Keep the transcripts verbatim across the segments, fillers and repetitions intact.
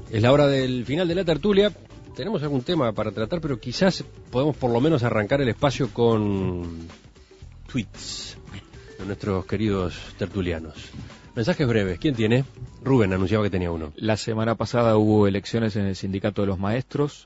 Es la hora del final de la tertulia. Tenemos algún tema para tratar, pero quizás podemos por lo menos arrancar el espacio con tweets de nuestros queridos tertulianos. Mensajes breves. ¿Quién tiene? Rubén anunciaba que tenía uno. La semana pasada hubo elecciones en el Sindicato de los Maestros.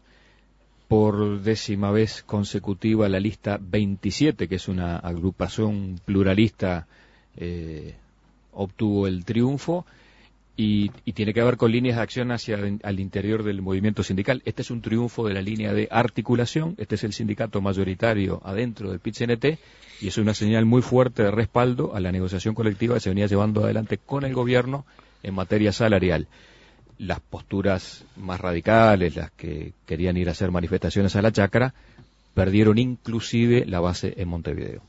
Por décima vez consecutiva la lista veintisiete, que es una agrupación pluralista, eh, obtuvo el triunfo. Y, y tiene que ver con líneas de acción hacia al interior del movimiento sindical. Este es un triunfo de la línea de articulación. Este es el sindicato mayoritario adentro del P I T C N T y es una señal muy fuerte de respaldo a la negociación colectiva que se venía llevando adelante con el gobierno en materia salarial. Las posturas más radicales, las que querían ir a hacer manifestaciones a la chacra, perdieron inclusive la base en Montevideo.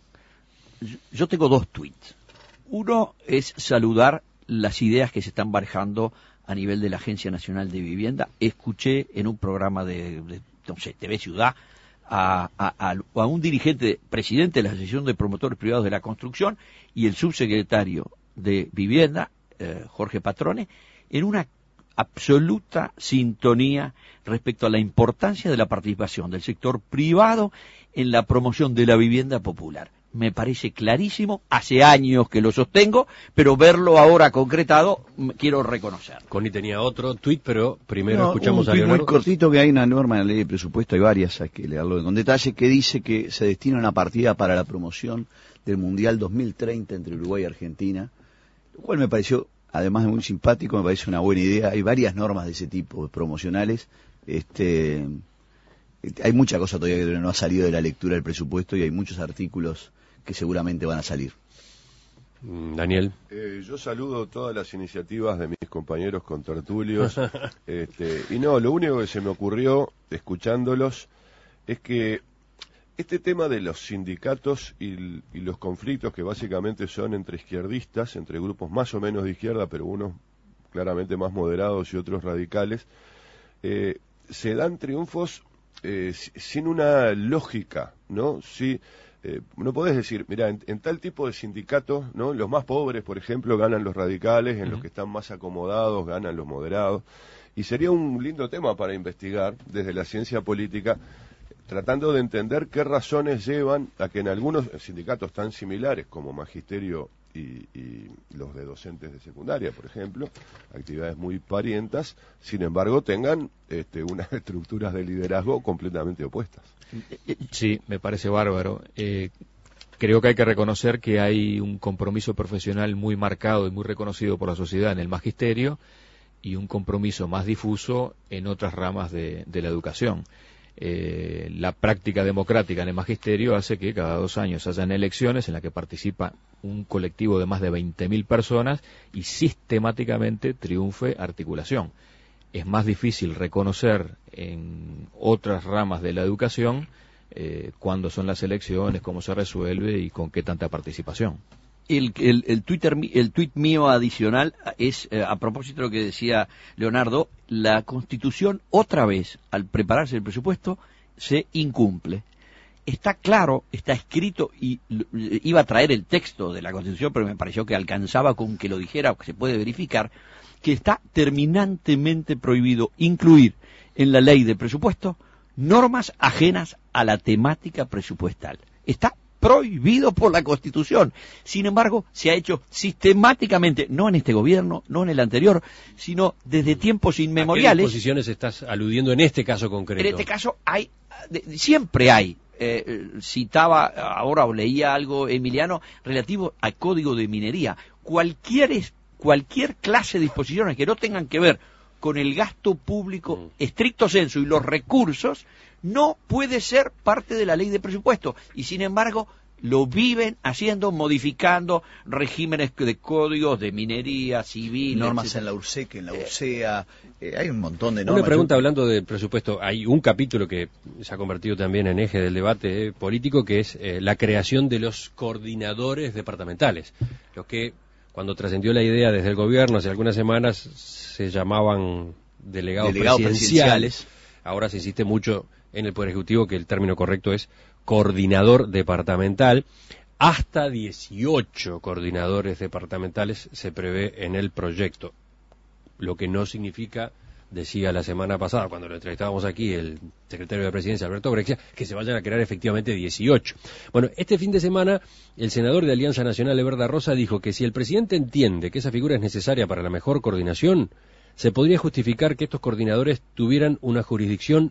Yo tengo dos tweets. Uno es saludar las ideas que se están barajando a nivel de la Agencia Nacional de Vivienda. Escuché en un programa de, de no sé, T V Ciudad a, a, a un dirigente, presidente de la Asociación de Promotores Privados de la Construcción y el subsecretario de Vivienda, eh, Jorge Patrone, en una absoluta sintonía respecto a la importancia de la participación del sector privado en la promoción de la vivienda popular. Me parece clarísimo, hace años que lo sostengo, pero verlo ahora concretado, quiero reconocer. Connie tenía otro tuit, pero primero no, escuchamos un a Leonardo. Muy cortito, que hay una norma en la ley de presupuesto, hay varias, hay que leerlo con detalle, que dice que se destina una partida para la promoción del Mundial dos mil treinta entre Uruguay y Argentina, lo cual me pareció, además de muy simpático, me parece una buena idea. Hay varias normas de ese tipo, promocionales. Este, hay mucha cosa todavía que no ha salido de la lectura del presupuesto y hay muchos artículos que seguramente van a salir. Daniel. Eh, yo saludo todas las iniciativas de mis compañeros contertulios. este, y no, lo único que se me ocurrió, escuchándolos, es que este tema de los sindicatos y, y los conflictos que básicamente son entre izquierdistas, entre grupos más o menos de izquierda, pero unos claramente más moderados y otros radicales, eh, se dan triunfos eh, sin una lógica, ¿no? Sí. Eh, no podés decir, mira, en, en tal tipo de sindicatos, ¿no? Los más pobres, por ejemplo, ganan los radicales, en uh-huh. los que están más acomodados ganan los moderados, y sería un lindo tema para investigar desde la ciencia política, tratando de entender qué razones llevan a que en algunos sindicatos tan similares como Magisterio y, y los de docentes de secundaria, por ejemplo, actividades muy parientas, sin embargo tengan este, unas estructuras de liderazgo completamente opuestas. Sí, me parece bárbaro. Eh, creo que hay que reconocer que hay un compromiso profesional muy marcado y muy reconocido por la sociedad en el magisterio y un compromiso más difuso en otras ramas de, de la educación. Eh, la práctica democrática en el magisterio hace que cada dos años hayan elecciones en las que participa un colectivo de más de veinte mil personas y sistemáticamente triunfe articulación. Es más difícil reconocer en otras ramas de la educación eh, cuándo son las elecciones, cómo se resuelve y con qué tanta participación. El, el, el, Twitter, el tuit mío adicional es, eh, a propósito de lo que decía Leonardo, la Constitución otra vez, al prepararse el presupuesto, se incumple. Está claro, está escrito, y iba a traer el texto de la Constitución, pero me pareció que alcanzaba con que lo dijera, o que se puede verificar, que está terminantemente prohibido incluir en la ley de presupuesto normas ajenas a la temática presupuestal. Está prohibido por la Constitución. Sin embargo, se ha hecho sistemáticamente, no en este gobierno, no en el anterior, sino desde tiempos inmemoriales. ¿A qué disposiciones estás aludiendo en este caso concreto? En este caso hay, siempre hay. Eh, citaba ahora o leía algo, Emiliano, relativo al Código de Minería. Cualquier cualquier clase de disposiciones que no tengan que ver con el gasto público mm. estricto sensu y los recursos, no puede ser parte de la ley de presupuesto. Y sin embargo, lo viven haciendo, modificando regímenes de códigos de minería, civil, normas etcétera. En la URSEC, en la URSEA, eh, hay un montón de normas. Una pregunta hablando del presupuesto, hay un capítulo que se ha convertido también en eje del debate eh, político, que es eh, la creación de los coordinadores departamentales, los que cuando trascendió la idea desde el gobierno hace algunas semanas se llamaban delegados, delegados presidenciales. presidenciales. Ahora se insiste mucho en el Poder Ejecutivo que el término correcto es coordinador departamental. Hasta dieciocho coordinadores departamentales se prevé en el proyecto, lo que no significa decía la semana pasada, cuando lo entrevistábamos aquí, el secretario de Presidencia, Alberto Brexia, que se vayan a crear efectivamente dieciocho. Bueno, este fin de semana, el senador de Alianza Nacional, Eber da Rosa, dijo que si el presidente entiende que esa figura es necesaria para la mejor coordinación, se podría justificar que estos coordinadores tuvieran una jurisdicción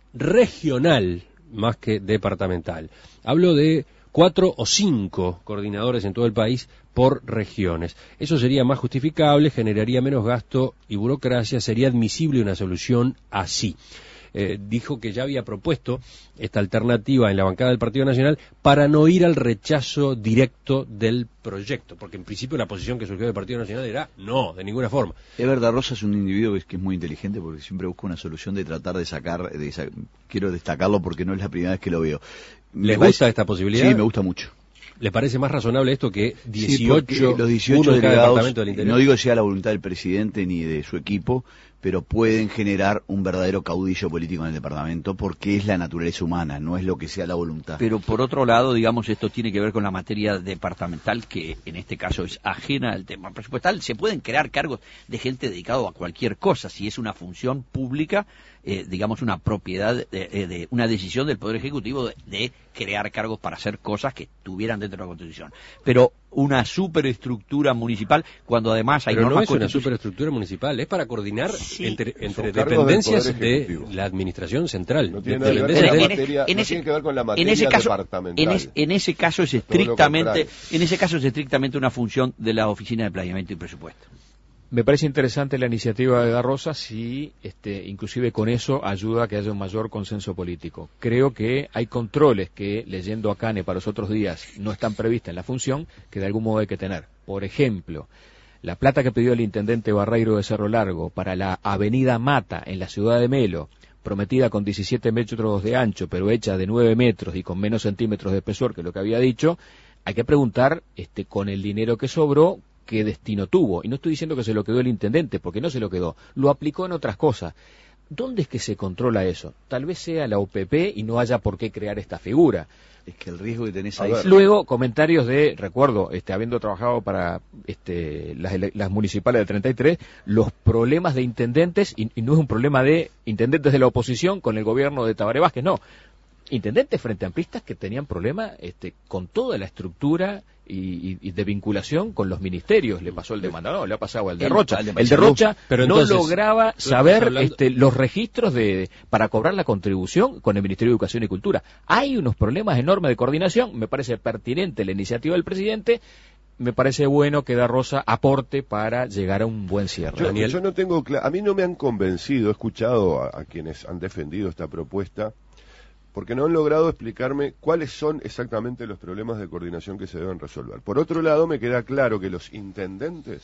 regional más que departamental. Hablo de cuatro o cinco coordinadores en todo el país por regiones. Eso sería más justificable, generaría menos gasto y burocracia, sería admisible una solución así. Eh, dijo que ya había propuesto esta alternativa en la bancada del Partido Nacional para no ir al rechazo directo del proyecto, porque en principio la posición que surgió del Partido Nacional era no, de ninguna forma. Eber da Rosa es un individuo que es, que es muy inteligente porque siempre busca una solución de tratar de sacar, de sa- quiero destacarlo porque no es la primera vez que lo veo. Me ¿Les parece- gusta esta posibilidad? Sí, me gusta mucho. ¿Le parece más razonable esto que Sí, dieciocho, porque los dieciocho uno en cada delegados, departamento del interior? no digo que sea la voluntad del presidente ni de su equipo, pero pueden generar un verdadero caudillo político en el departamento porque es la naturaleza humana, no es lo que sea la voluntad. Pero por otro lado, digamos, esto tiene que ver con la materia departamental, que en este caso es ajena al tema presupuestal. Se pueden crear cargos de gente dedicado a cualquier cosa, si es una función pública, eh, digamos, una propiedad, de, de, de una decisión del Poder Ejecutivo de, de crear cargos para hacer cosas que estuvieran dentro de la Constitución. Pero una superestructura municipal, cuando además hay Pero no normas es una constitucionales. superestructura municipal, es para coordinar Sí. entre, entre Son cargos del dependencias Poder de Ejecutivo. la administración central. No de- tiene nada que ver con dependencias la de- materia, en no ese- tiene que ver con la materia en ese caso, departamental. en, es- en ese caso es Todo lo estrictamente, contrario. en ese caso es estrictamente una función de la Oficina de Planeamiento y Presupuesto. Me parece interesante la iniciativa de Da Rosa si, este, inclusive con eso, ayuda a que haya un mayor consenso político. Creo que hay controles que, leyendo a Cane para los otros días, no están previstas en la función, que de algún modo hay que tener. Por ejemplo, la plata que pidió el intendente Barreiro de Cerro Largo para la avenida Mata en la ciudad de Melo, prometida con diecisiete metros de ancho, pero hecha de nueve metros y con menos centímetros de espesor que lo que había dicho, hay que preguntar, este, con el dinero que sobró, qué destino tuvo. Y no estoy diciendo que se lo quedó el intendente, porque no se lo quedó, lo aplicó en otras cosas. ¿Dónde es que se controla eso? Tal vez sea la O P P y no haya por qué crear esta figura. Es que el riesgo que tenés A ahí... ver. Luego, comentarios de, recuerdo, este, habiendo trabajado para este, las, ele- las municipales de treinta y tres, los problemas de intendentes, y, y no es un problema de intendentes de la oposición con el gobierno de Tabaré Vázquez, no. Intendentes frente amplistas que tenían problemas este, con toda la estructura y, y- y de vinculación con los ministerios. Le pasó el de Mandanó, le ha pasado al de El- Rocha. al de El de Paysandú. Rocha Pero no entonces, lograba estás saber hablando- este, los registros de para cobrar la contribución con el Ministerio de Educación y Cultura. Hay unos problemas enormes de coordinación. Me parece pertinente la iniciativa del presidente. Me parece bueno que Da Rosa aporte para llegar a un buen cierre. Yo, Daniel. yo no tengo cla- a mí no me han convencido, he escuchado a, a quienes han defendido esta propuesta, porque no han logrado explicarme cuáles son exactamente los problemas de coordinación que se deben resolver. Por otro lado, me queda claro que los intendentes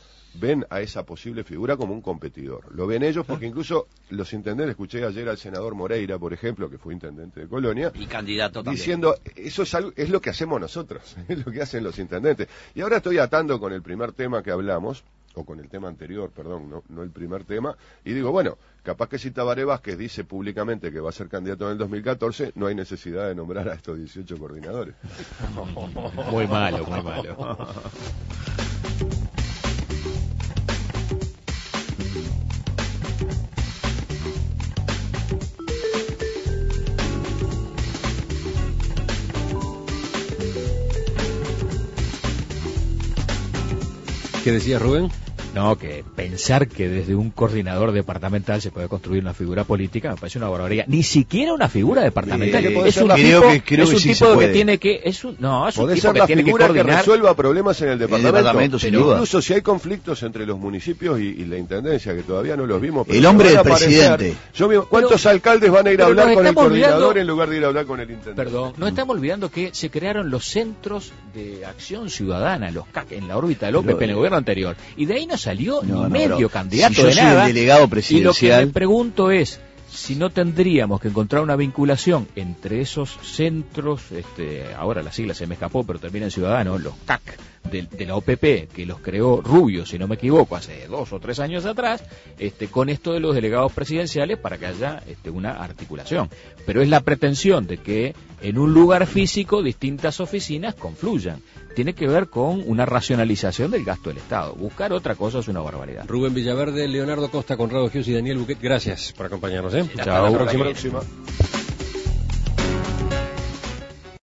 ven a esa posible figura como un competidor. Lo ven ellos porque incluso los intendentes, escuché ayer al senador Moreira, por ejemplo, que fue intendente de Colonia, Y candidato también. diciendo, eso es algo, es lo que hacemos nosotros, es lo que hacen los intendentes. Y ahora estoy atando con el primer tema que hablamos, o con el tema anterior, perdón, no, no el primer tema, y digo, bueno, capaz que si Tabaré Vázquez dice públicamente que va a ser candidato en el dos mil catorce, no hay necesidad de nombrar a estos dieciocho coordinadores. Muy malo, muy malo. ¿Qué decía Rubén? No, que pensar que desde un coordinador departamental se puede construir una figura política me parece una barbaridad. Ni siquiera una figura departamental. Eh, es un creo tipo, que- creo es que un sí tipo se que puede. tiene que es un, no, es un Podés tipo ser que la tiene que figura que, coordinar. resuelva problemas en el departamento. departamento, sin Pero duda. incluso si hay conflictos entre los municipios y, y la intendencia, que todavía no los vimos. pero El que hombre van a del aparecer. presidente. Yo me- ¿Cuántos Pero- alcaldes van a ir a pero hablar nos con el estamos coordinador olvidando- en lugar de ir a hablar con el intendente? Perdón, no estamos olvidando que se crearon los centros de acción ciudadana, los C A C, en la órbita del O P P en el gobierno anterior. Y de ahí no salió No, ni no, medio pero candidato si yo de soy nada. el delegado Y lo que presidencial... me pregunto es si no tendríamos que encontrar una vinculación entre esos centros, este, ahora la sigla se me escapó, pero termina en Ciudadanos, los C A C de, de la O P P, que los creó Rubio, si no me equivoco, hace dos o tres años atrás, este, con esto de los delegados presidenciales para que haya este, una articulación. Pero es la pretensión de que en un lugar físico distintas oficinas confluyan. Tiene que ver con una racionalización del gasto del Estado. Buscar otra cosa es una barbaridad. Rubén Villaverde, Leonardo Costa, Conrado Gius y Daniel Buquet, gracias por acompañarnos. ¿eh? Chao. Hasta la próxima.